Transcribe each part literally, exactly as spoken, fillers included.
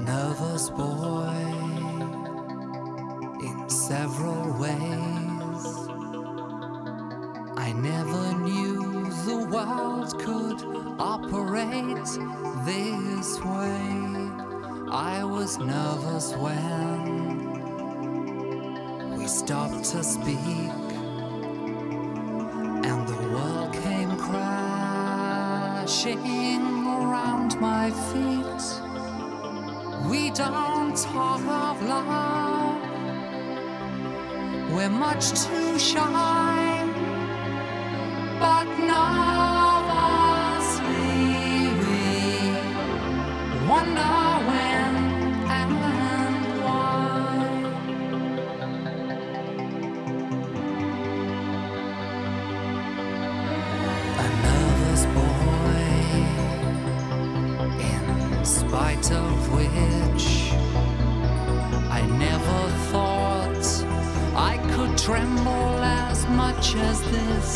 nervous boy in several ways. I never knew the world could operate this way. I was nervous when we stopped to speak, and the world came crashing around my feet. We don't talk of love, we're much too shy, but nervously we wonder when and why. A nervous boy, in spite of which I never thought I could tremble as much as this.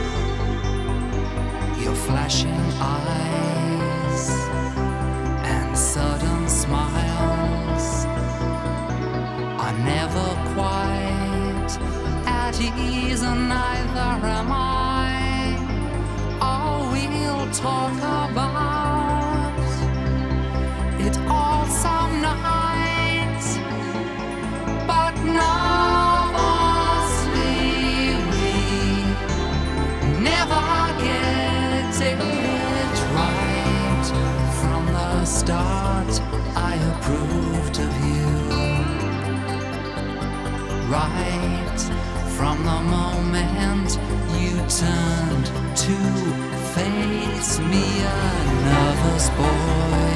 Your flashing eyes and sudden smiles are never quite at ease, and neither am I. All we'll talk about it all some night, but nervously we never get it right. From the start I approved of you, right from the moment you turned to face me. A nervous boy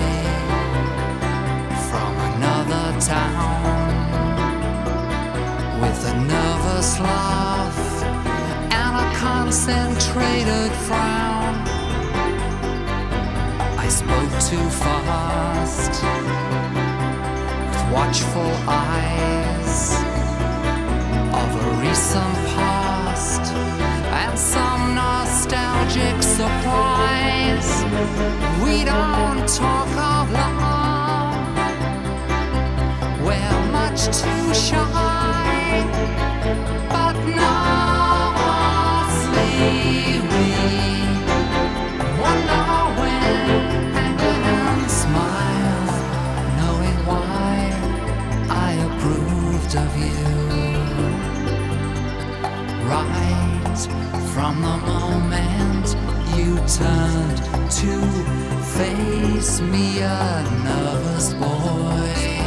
from another town, with a nervous laugh and a concentrated frown. I spoke too fast, with watchful eyes, of a recent past and some nostalgic surprise. We don't talk of love, we're much too shy, but nervously we wonder when and smile, knowing why I approved of you. Right from the moment you turned to face me, a nervous boy.